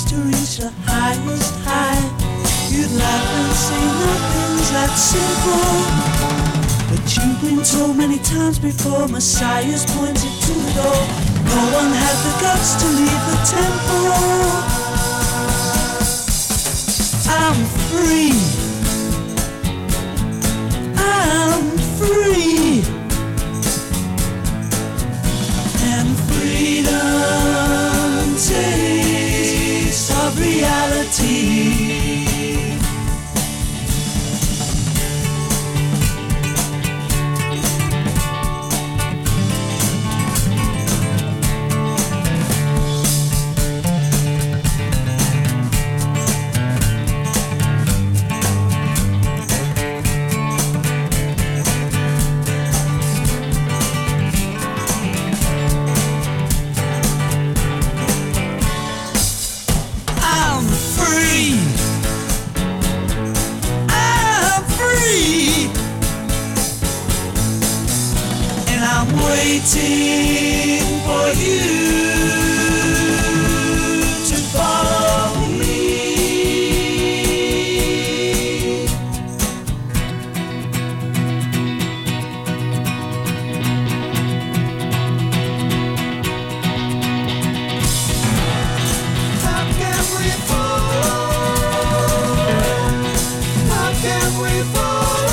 to reach the highest high. You'd laugh and say nothing's that simple. But you've been told many times before, Messiah's pointed to the door. No one had the guts to leave the temple. I'm free. I'm free. And freedom taste of reality. Waiting for you to follow me. How can we fall? How can we fall?